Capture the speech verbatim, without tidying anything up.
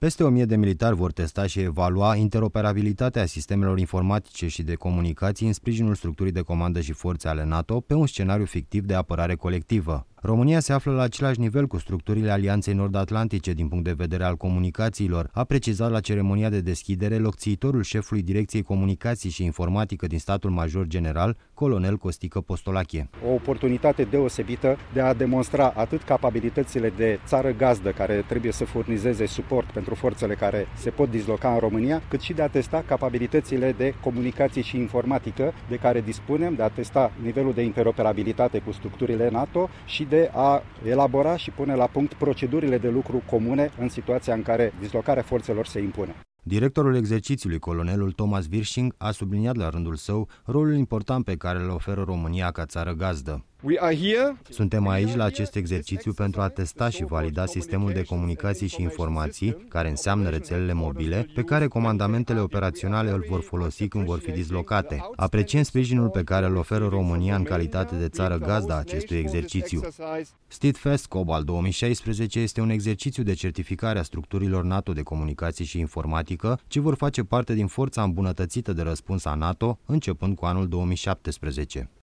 Peste o mie de militari vor testa și evalua interoperabilitatea sistemelor informatice și de comunicații în sprijinul structurii de comandă și forțe ale NATO pe un scenariu fictiv de apărare colectivă. România se află la același nivel cu structurile Alianței Nord-Atlantice din punct de vedere al comunicațiilor, a precizat la ceremonia de deschidere locțiitorul șefului Direcției Comunicații și Informatică din Statul Major General, colonel Costică Postolache. O oportunitate deosebită de a demonstra atât capabilitățile de țară gazdă care trebuie să furnizeze suport pentru forțele care se pot disloca în România, cât și de a testa capabilitățile de comunicații și informatică de care dispunem, de a testa nivelul de interoperabilitate cu structurile NATO și de a elabora și pune la punct procedurile de lucru comune în situația în care dislocarea forțelor se impune. Directorul exercițiului, colonelul Thomas Virsching, a subliniat la rândul său rolul important pe care îl oferă România ca țară gazdă. Suntem aici la acest exercițiu pentru a testa și valida sistemul de comunicații și informații, care înseamnă rețelele mobile, pe care comandamentele operaționale îl vor folosi când vor fi dislocate. Apreciem sprijinul pe care îl oferă România în calitate de țară gazdă a acestui exercițiu. Steadfast Cobalt două mii șaisprezece este un exercițiu de certificare a structurilor NATO de comunicații și informatică, ce vor face parte din forța îmbunătățită de răspuns a NATO, începând cu anul două mii șaptesprezece.